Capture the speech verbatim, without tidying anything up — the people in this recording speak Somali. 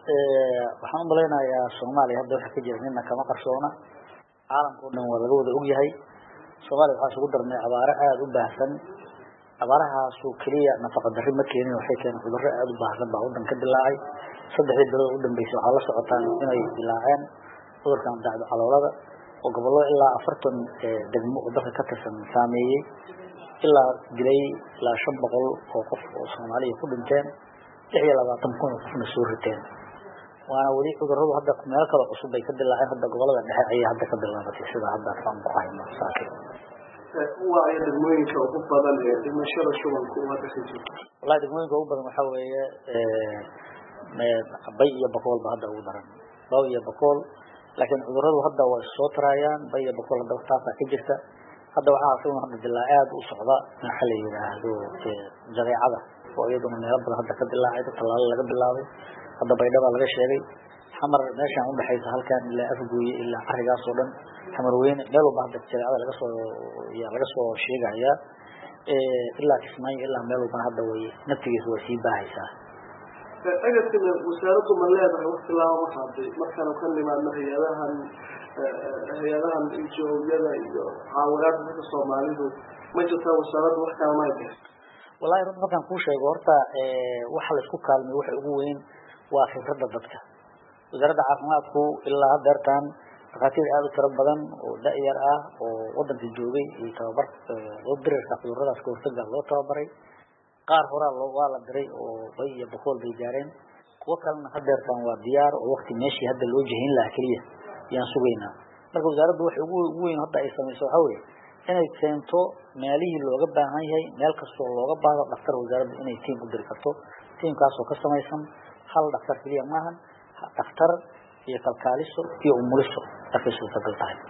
waxaan u maleynayaa Soomaaliya hadda waxa ka jira ninna kama qarsoona caalamku dhan waa laga wada og yahay Soomaaliya waxa ugu darnay abaar aad u baahsan abaarahaas oo kaliya nafaqa darri ma keenin waxay keeneen cudurro aad u baahsan baa wadan ka dilaacay saddexdii bilood u dambeysay waxa la socotaan inay dilaaceen cudurkan dacdo caloolada oo gobollo ilaa afartan degmo oo dadka ka tirsan saameeyay ilaa dilay ilaa shan boqol oo qof oo Soomaaliya ku dhinteen lix iyo labaatan kun oo qofna soo riteen waana wali cudurradu hadda meel kale cusub bay ka dilaaceen hadda gobolada dhexe ay hadda ka bilaabatay sida hadda faan ku hayno saakin waa ay degmooyinka ugu badan ee dhimashada shubanku hadda ka jirto wallahi degmooyinka ugu badan waxa weeye ee bay iyo bakool ba hadda ugu daran bay iyo bakool laakiin cudurradu hadda way soo tarayaan bay iyo bakool hadda taasa ka jirta hadda waxa asoo hadda dilaacaad u socda waxa la yiraahdo jadeecada oo iyaduna meel badan hadda ka dilaacay talaalo laga bilaabay hadda baydhaba laga sheegay xamar meeshan u dhaxaysa halkan ilaa afgooye ilaa arigaas oo dhan xamar weyn meel walba hadda jadeecada laga soo yaa laga soo sheegaya ee ilaa Kismaayo ilaa meel walba hadda way naftigiisa way sii baahaysaa أجل وسارة ملاذ وقت لا وصعد مثلا كلمة هيادها هيادها الجوية عاورات في الصومالي ما جت وسارة وقت ما يبي والله رد مكان كوشة جورتا وحل سكوك كلمة وح أقوين وآخر رد ضدك وزارة عاصماتكو إلا هدرتان تقاتيل هذا تربضان ودائر آه ووضن في الجوبي يتوبر وبدر تقول رد سكوك تقدر الله توبري qaar hore loo wala diray oo bay iyo boqol bay gaareen kuwa kalena hadeertan waa diyaar oo waqti meeshii hadda loo jehin la kaliya yaan sugeynaa marka wasaaraddu wax ugu weyn hadda ay sameeyso waxa weeye inay keento meelihii looga baahan yahay meel kasto looga baahdo dhaqtar wasaaraddu inay team u diri karto teamkaas oo ka samaysan hal dhaqtar kaliya maahan dhaqtar iyo kalkaaliso iyo umuliso afayso tagaltahay